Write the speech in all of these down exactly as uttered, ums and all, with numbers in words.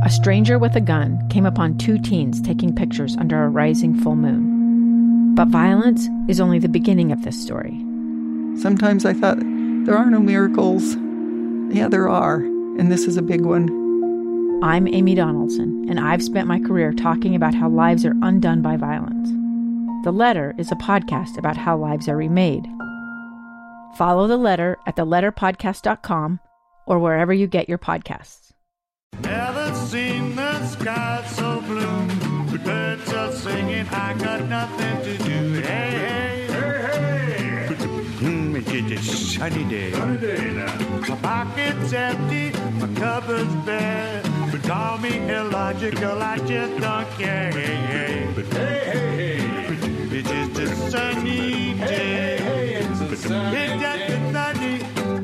a stranger with a gun came upon two teens taking pictures under a rising full moon. But violence is only the beginning of this story. Sometimes I thought, there are no miracles. Yeah, there are, and this is a big one. I'm Amy Donaldson, and I've spent my career talking about how lives are undone by violence. The Letter is a podcast about how lives are remade. Follow The Letter at the letter podcast dot com or wherever you get your podcasts. Never seen the sky so blue. The birds are singing, I got nothing to do. Hey, hey, hey, hey. Mm, it's a sunny day. Sunny day now. My pocket's empty, my cupboard's bare. But call me illogical, I just don't care. Hey, hey, but hey, hey, hey. It's just a sunny day. Hey, hey, hey, it's a sunny it's just a sunny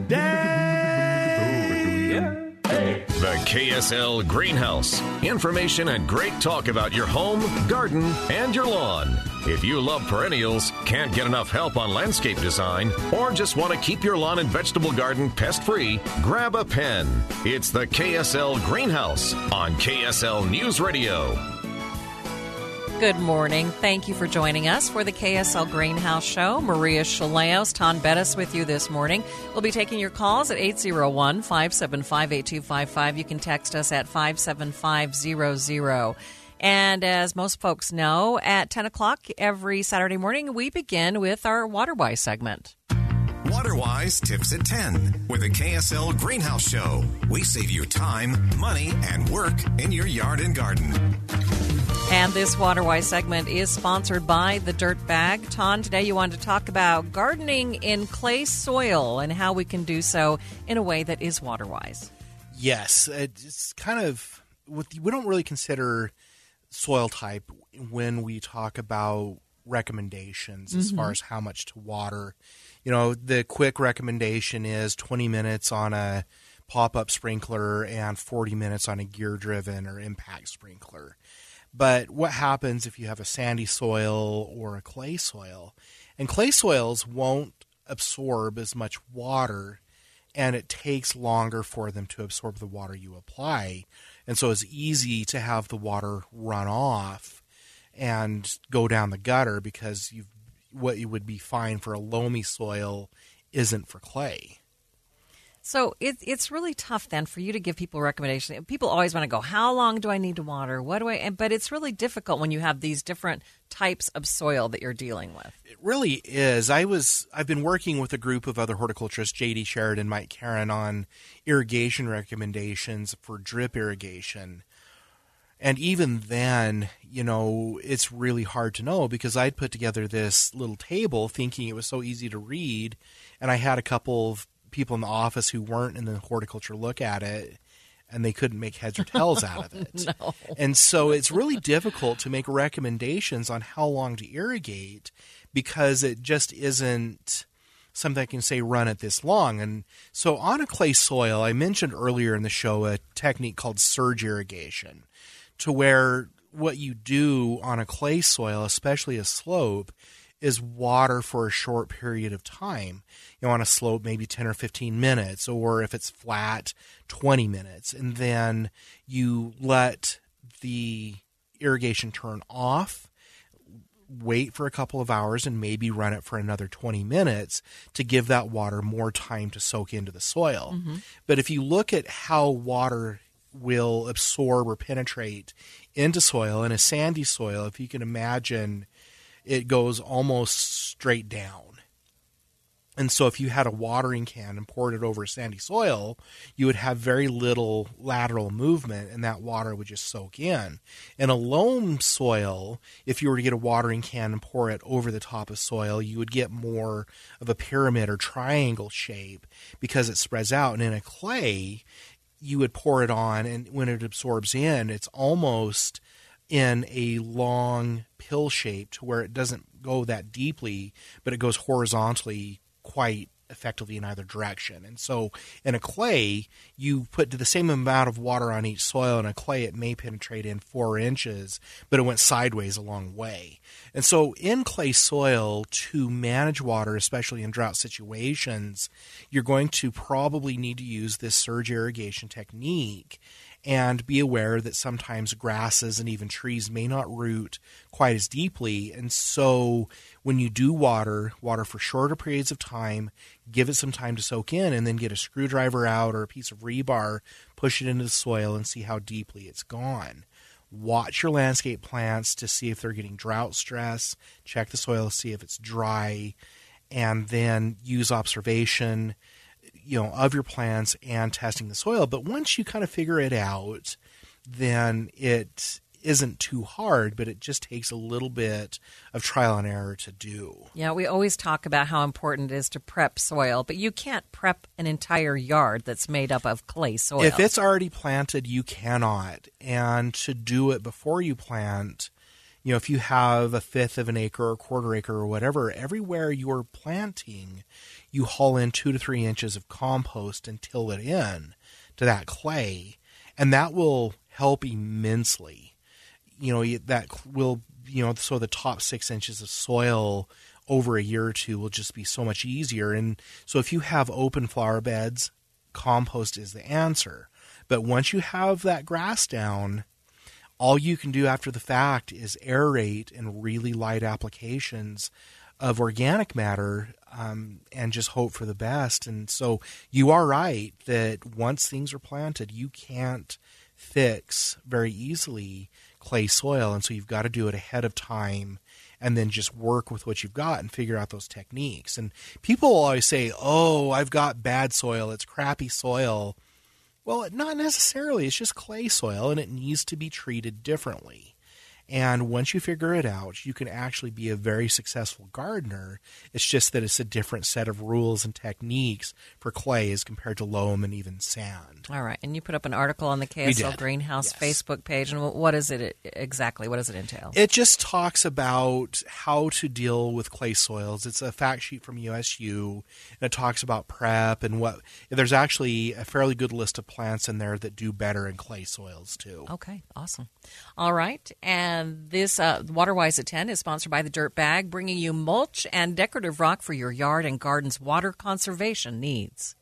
day. Hey. The K S L Greenhouse. Information and great talk about your home, garden, and your lawn. If you love perennials, can't get enough help on landscape design, or just want to keep your lawn and vegetable garden pest-free, grab a pen. It's the K S L Greenhouse on K S L News Radio. Good morning. Thank you for joining us for the K S L Greenhouse Show. Maria Chaleos, Ton Bettis with you this morning. We'll be taking your calls at eight oh one, five seven five, eight two five five. You can text us at five seven five zero zero. And as most folks know, at ten o'clock every Saturday morning, we begin with our WaterWise segment. WaterWise Tips at ten with the K S L Greenhouse Show. We save you time, money, and work in your yard and garden. And this WaterWise segment is sponsored by The Dirt Bag. Ton, today you wanted to talk about gardening in clay soil and how we can do so in a way that is water-wise. Yes, it's kind of, we don't really consider soil type when we talk about recommendations as mm-hmm. far as how much to water. You know, the quick recommendation is twenty minutes on a pop-up sprinkler and forty minutes on a gear-driven or impact sprinkler. But what happens if you have a sandy soil or a clay soil? And clay soils won't absorb as much water, and it takes longer for them to absorb the water you apply. And so it's easy to have the water run off and go down the gutter because you've, what you would be fine for a loamy soil isn't for clay. So it, it's really tough then for you to give people recommendations. People always want to go, how long do I need to water? What do I? But it's really difficult when you have these different types of soil that you're dealing with. It really is. I was, I've been working with a group of other horticulturists, J D Sheridan, Mike Karen, on irrigation recommendations for drip irrigation. And even then, you know, it's really hard to know because I'd put together this little table thinking it was so easy to read, and I had a couple of people in the office who weren't in the horticulture look at it, and they couldn't make heads or tails out of it. No. And so it's really difficult to make recommendations on how long to irrigate because it just isn't something I can say run it this long. And so on a clay soil, I mentioned earlier in the show a technique called surge irrigation, to where what you do on a clay soil, especially a slope, is water for a short period of time. You know, on a slope, maybe ten or fifteen minutes, or if it's flat, twenty minutes. And then you let the irrigation turn off, wait for a couple of hours, and maybe run it for another twenty minutes to give that water more time to soak into the soil. Mm-hmm. But if you look at how water will absorb or penetrate into soil, in a sandy soil, if you can imagine, it goes almost straight down. And so if you had a watering can and poured it over sandy soil, you would have very little lateral movement, and that water would just soak in. In a loam soil, if you were to get a watering can and pour it over the top of soil, you would get more of a pyramid or triangle shape because it spreads out. And in a clay, you would pour it on, and when it absorbs in, it's almost in a long pill shape to where it doesn't go that deeply, but it goes horizontally quite effectively in either direction. And so in a clay, you put the same amount of water on each soil. In a clay, it may penetrate in four inches, but it went sideways a long way. And so in clay soil, to manage water, especially in drought situations, you're going to probably need to use this surge irrigation technique. And be aware that sometimes grasses and even trees may not root quite as deeply. And so when you do water, water for shorter periods of time, give it some time to soak in, and then get a screwdriver out or a piece of rebar, push it into the soil and see how deeply it's gone. Watch your landscape plants to see if they're getting drought stress. Check the soil to see if it's dry, and then use observation, you know, of your plants and testing the soil. But once you kind of figure it out, then it isn't too hard, but it just takes a little bit of trial and error to do. Yeah, we always talk about how important it is to prep soil, but you can't prep an entire yard that's made up of clay soil. If it's already planted, you cannot. And to do it before you plant, you know, if you have a fifth of an acre or quarter acre or whatever, everywhere you're planting, you haul in two to three inches of compost and till it in to that clay, and that will help immensely. You know, that will, you know, so the top six inches of soil over a year or two will just be so much easier. And so if you have open flower beds, compost is the answer. But once you have that grass down, all you can do after the fact is aerate and really light applications of organic matter, um, and just hope for the best. And so you are right that once things are planted, you can't fix very easily clay soil. And so you've got to do it ahead of time and then just work with what you've got and figure out those techniques. And people will always say, oh, I've got bad soil. It's crappy soil. Well, not necessarily. It's just clay soil, and it needs to be treated differently. And once you figure it out, you can actually be a very successful gardener. It's just that it's a different set of rules and techniques for clay as compared to loam and even sand. All right. And you put up an article on the K S L Greenhouse Yes. Facebook page. And what is it exactly? What does it entail? It just talks about how to deal with clay soils. It's a fact sheet from U S U, and it talks about prep and what. There's actually a fairly good list of plants in there that do better in clay soils too. Okay, awesome. All right. And this uh, WaterWise at ten is sponsored by the Dirt Bag, bringing you mulch and decorative rock for your yard and garden's water conservation needs.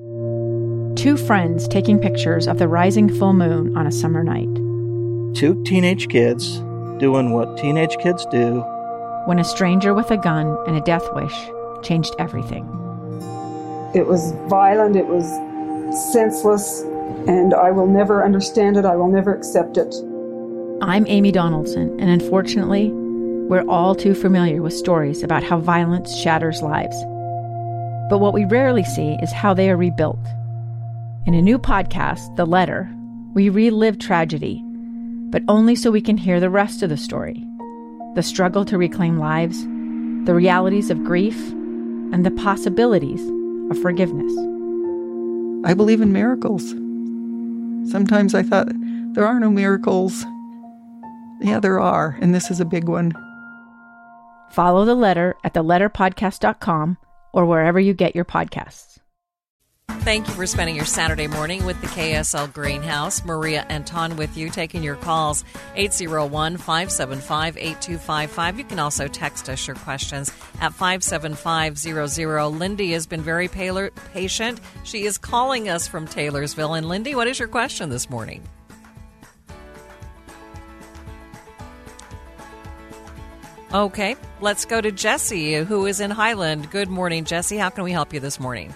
Two friends taking pictures of the rising full moon on a summer night. Two teenage kids doing what teenage kids do. When a stranger with a gun and a death wish changed everything. It was violent, it was senseless, and I will never understand it, I will never accept it. I'm Amy Donaldson, and unfortunately, we're all too familiar with stories about how violence shatters lives. But what we rarely see is how they are rebuilt. In a new podcast, The Letter, we relive tragedy, but only so we can hear the rest of the story. The struggle to reclaim lives, the realities of grief, and the possibilities of forgiveness. I believe in miracles. Sometimes I thought, there are no miracles. Yeah, there are, and this is a big one. Follow The Letter at the letter podcast dot com or wherever you get your podcasts. Thank you for spending your Saturday morning with the K S L Greenhouse. Maria and Ton with you, taking your calls, eight oh one, five seven five, eight two five five. You can also text us your questions at five seven five zero zero. Lindy has been very patient. She is calling us from Taylorsville. And Lindy, what is your question this morning? Okay, let's go to Jesse, who is in Highland. Good morning, Jesse. How can we help you this morning?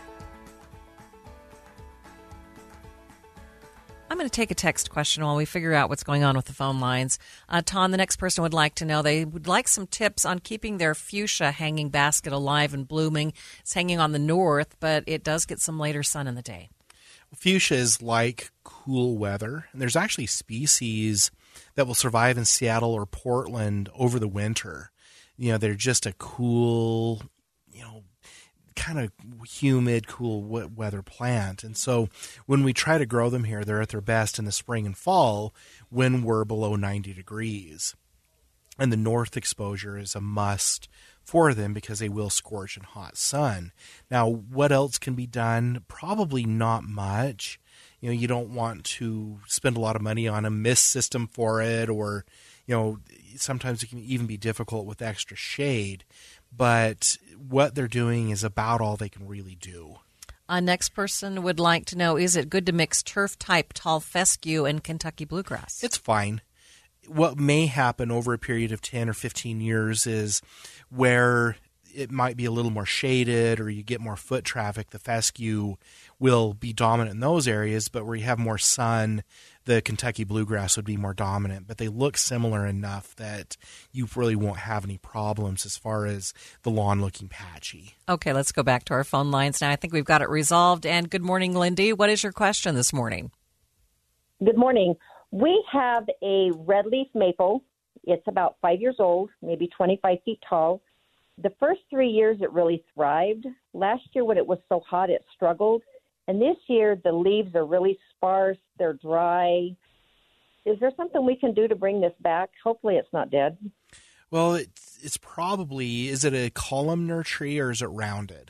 I'm going to take a text question while we figure out what's going on with the phone lines. Uh, Ton, the next person would like to know, they would like some tips on keeping their fuchsia hanging basket alive and blooming. It's hanging on the north, but it does get some later sun in the day. Fuchsias like cool weather, and there's actually species that will survive in Seattle or Portland over the winter. You know, they're just a cool, you know, kind of humid, cool weather plant. And so when we try to grow them here, they're at their best in the spring and fall when we're below ninety degrees. And the north exposure is a must for them because they will scorch in hot sun. Now, what else can be done? Probably not much. You know, you don't want to spend a lot of money on a mist system for it, or, you know, sometimes it can even be difficult with extra shade. But what they're doing is about all they can really do. Our next person would like to know, is it good to mix turf-type tall fescue and Kentucky bluegrass? It's fine. What may happen over a period of ten or fifteen years is where it might be a little more shaded or you get more foot traffic, the fescue will be dominant in those areas, but where you have more sun, the Kentucky bluegrass would be more dominant. But they look similar enough that you really won't have any problems as far as the lawn looking patchy. Okay, let's go back to our phone lines now. I think we've got it resolved. And good morning, Lindy. What is your question this morning? Good morning. We have a red leaf maple. It's about five years old, maybe twenty-five feet tall. The first three years, it really thrived. Last year, when it was so hot, it struggled. And this year, the leaves are really sparse. They're dry. Is there something we can do to bring this back? Hopefully it's not dead. Well, it's, it's probably, is it a columnar tree or is it rounded?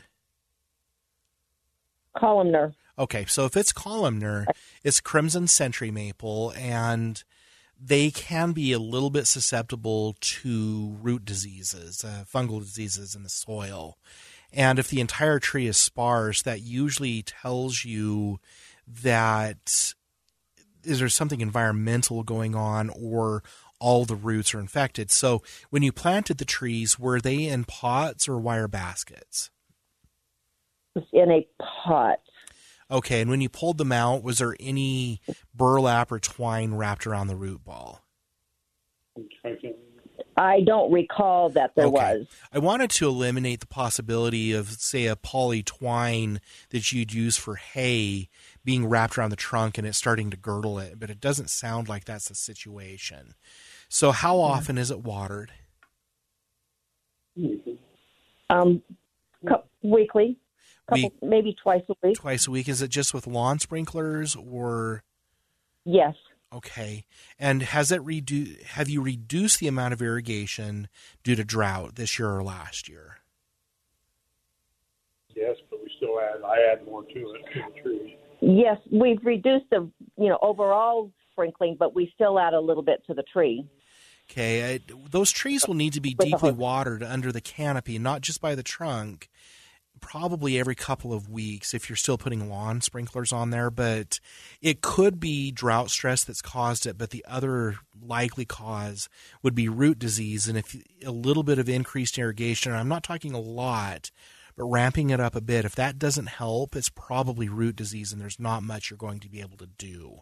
Columnar. Okay, so if it's columnar, it's crimson century maple, and they can be a little bit susceptible to root diseases, uh, fungal diseases in the soil. And if the entire tree is sparse, that usually tells you that is there something environmental going on or all the roots are infected. So when you planted the trees, were they in pots or wire baskets? It's in a pot. Okay, and when you pulled them out, was there any burlap or twine wrapped around the root ball? I don't recall that there okay. was. I wanted to eliminate the possibility of, say, a poly twine that you'd use for hay being wrapped around the trunk and it starting to girdle it, but it doesn't sound like that's the situation. So how often is it watered? Um, weekly. Couple, Week, maybe twice a week. Twice a week. Is it just with lawn sprinklers or? Yes. Okay. And has it redu- have you reduced the amount of irrigation due to drought this year or last year? Yes, but we still add, I add more to it, to the tree. Yes, we've reduced the, you know, overall sprinkling, but we still add a little bit to the tree. Okay. I, those trees will need to be With deeply watered under the canopy, not just by the trunk. Probably every couple of weeks if you're still putting lawn sprinklers on there, but it could be drought stress that's caused it, but the other likely cause would be root disease. And if a little bit of increased irrigation, and I'm not talking a lot, but ramping it up a bit, if that doesn't help, it's probably root disease and there's not much you're going to be able to do.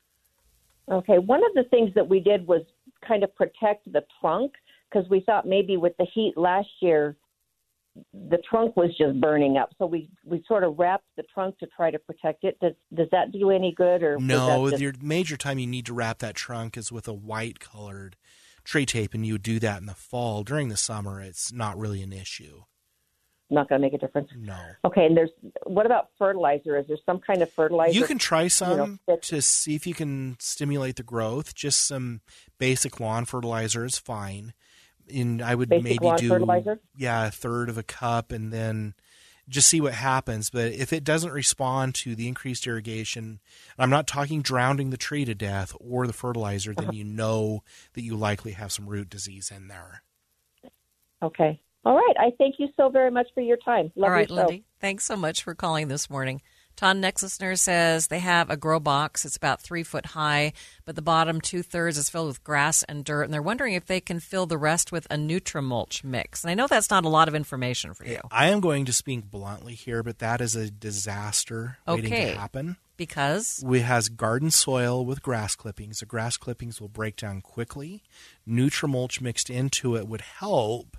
Okay, one of the things that we did was kind of protect the trunk because we thought maybe with the heat last year, the trunk was just burning up. So we, we sort of wrapped the trunk to try to protect it. Does does that do any good? Or no, just... your major time you need to wrap that trunk is with a white colored tree tape, and you would do that in the fall. During the summer, it's not really an issue. Not going to make a difference? No. Okay, and there's what about fertilizer? Is there some kind of fertilizer? You can try some you know, that... to see if you can stimulate the growth. Just some basic lawn fertilizer is fine. And I would Basic maybe lawn do fertilizer? yeah, a third of a cup and then just see what happens. But if it doesn't respond to the increased irrigation, I'm not talking drowning the tree to death or the fertilizer, then you know that you likely have some root disease in there. Okay. All right. I thank you so very much for your time. Love All right, your show. Lindy. Thanks so much for calling this morning. Ton next listener says they have a grow box. It's about three foot high, but the bottom two-thirds is filled with grass and dirt, and they're wondering if they can fill the rest with a Nutrimulch mix. And I know that's not a lot of information for you. I am going to speak bluntly here, but that is a disaster waiting Okay. to happen. Because? We has garden soil with grass clippings. The grass clippings will break down quickly. Nutrimulch mixed into it would help,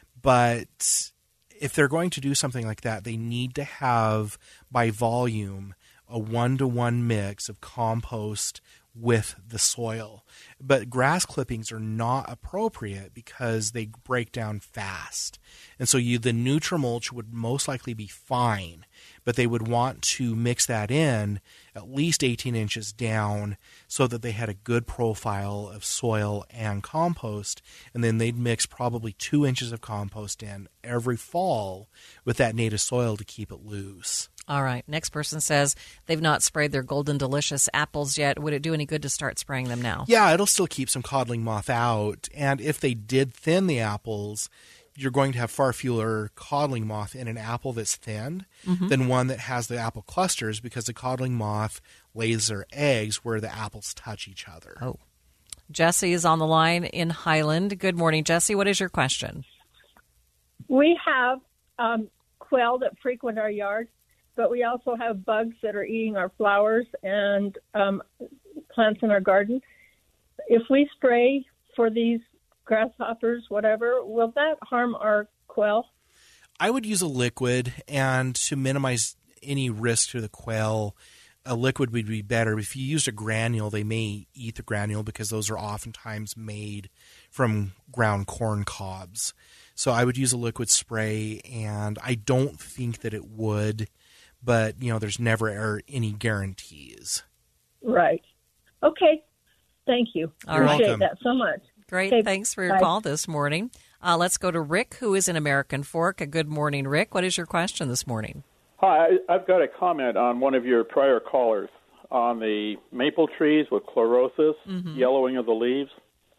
but if they're going to do something like that, they need to have, by volume, a one-to-one mix of compost with the soil. But grass clippings are not appropriate because they break down fast. And so you, the Nutrimulch would most likely be fine, but they would want to mix that in at least eighteen inches down so that they had a good profile of soil and compost. And then they'd mix probably two inches of compost in every fall with that native soil to keep it loose. All right. Next person says they've not sprayed their Golden Delicious apples yet. Would it do any good to start spraying them now? Yeah, it'll still keep some codling moth out. And if they did thin the apples, you're going to have far fewer codling moth in an apple that's thinned Mhm. than one that has the apple clusters, because the codling moth lays their eggs where the apples touch each other. Oh. Jesse is on the line in Highland. Good morning, Jesse. What is your question? We have um, quail that frequent our yard, but we also have bugs that are eating our flowers and um, plants in our garden. If we spray for these grasshoppers, whatever, will that harm our quail? I would use a liquid, and to minimize any risk to the quail, a liquid would be better. If you used a granule, they may eat the granule because those are oftentimes made from ground corn cobs. So I would use a liquid spray, and I don't think that it would, but, you know, there's never any guarantees. Right. Okay. Thank you. All Appreciate right. that so much. Great. Okay, Thanks for your bye. call this morning. Uh, let's go to Rick, who is in American Fork. A good morning, Rick. What is your question this morning? Hi, I- I've got a comment on one of your prior callers on the maple trees with chlorosis, Mhm. yellowing of the leaves.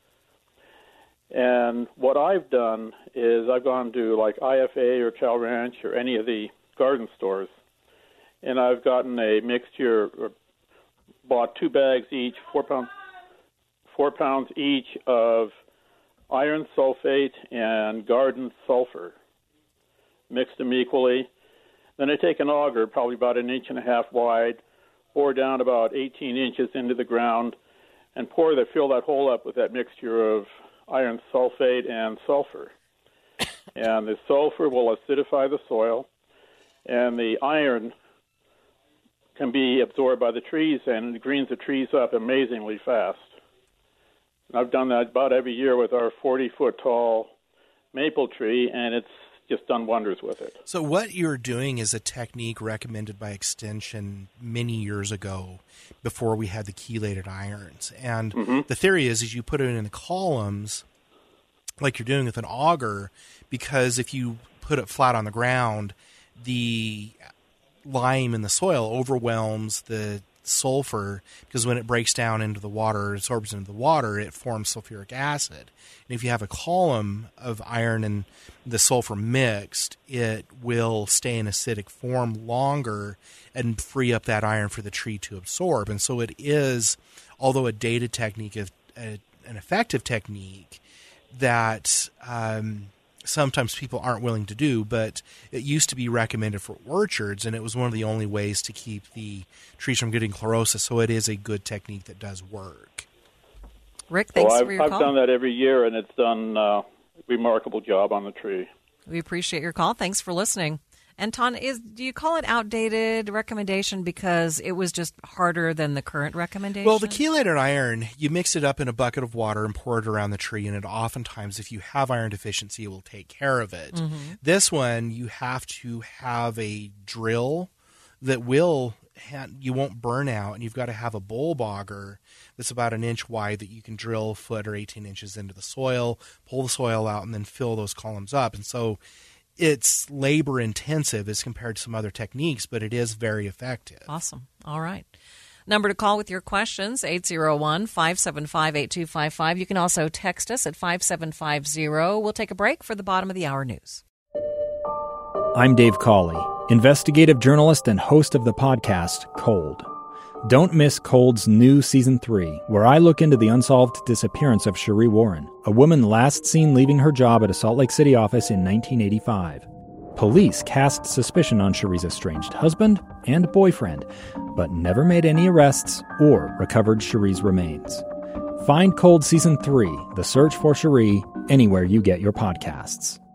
And what I've done is I've gone to like I F A or Chow Ranch or any of the garden stores, and I've gotten a mixture, or bought two bags each, four pounds, four pounds each of iron sulfate and garden sulfur, mixed them equally. Then I take an auger, probably about an inch and a half wide, bore down about eighteen inches into the ground, and pour that, fill that hole up with that mixture of iron sulfate and sulfur. And the sulfur will acidify the soil, and the iron can be absorbed by the trees, and it greens the trees up amazingly fast. And I've done that about every year with our forty-foot tall maple tree, and it's just done wonders with it. So what you're doing is a technique recommended by Extension many years ago, before we had the chelated irons. And Mhm. the theory is, is you put it in the columns like you're doing with an auger, because if you put it flat on the ground, the lime in the soil overwhelms the sulfur, because when it breaks down into the water, absorbs into the water, it forms sulfuric acid. And if you have a column of iron and the sulfur mixed, it will stay in acidic form longer and free up that iron for the tree to absorb. And so it is, although a dated technique, of a, an effective technique that um, sometimes people aren't willing to do, but it used to be recommended for orchards, and it was one of the only ways to keep the trees from getting chlorosis. So it is a good technique that does work. Rick, thanks well, I've, for your I've call. done that every year, and it's done uh, a remarkable job on the tree. We appreciate your call. Thanks for listening. And Ton, is do you call it outdated recommendation because it was just harder than the current recommendation? Well, the chelated iron, you mix it up in a bucket of water and pour it around the tree, and it oftentimes, if you have iron deficiency, it will take care of it. Mhm. This one, you have to have a drill that will, ha- you won't burn out, and you've got to have a bull bogger that's about an inch wide that you can drill a foot or eighteen inches into the soil, pull the soil out, and then fill those columns up. And so it's labor intensive as compared to some other techniques, but it is very effective. Awesome. All right. Number to call with your questions, eight zero one, five seven five, eight two five five. You can also text us at five seven five zero. We'll take a break for the bottom of the hour news. I'm Dave Cawley, investigative journalist and host of the podcast Cold. Don't miss Cold's new Season three, where I look into the unsolved disappearance of Cherie Warren, a woman last seen leaving her job at a Salt Lake City office in nineteen eighty-five. Police cast suspicion on Cherie's estranged husband and boyfriend, but never made any arrests or recovered Cherie's remains. Find Cold Season three, The Search for Cherie, anywhere you get your podcasts.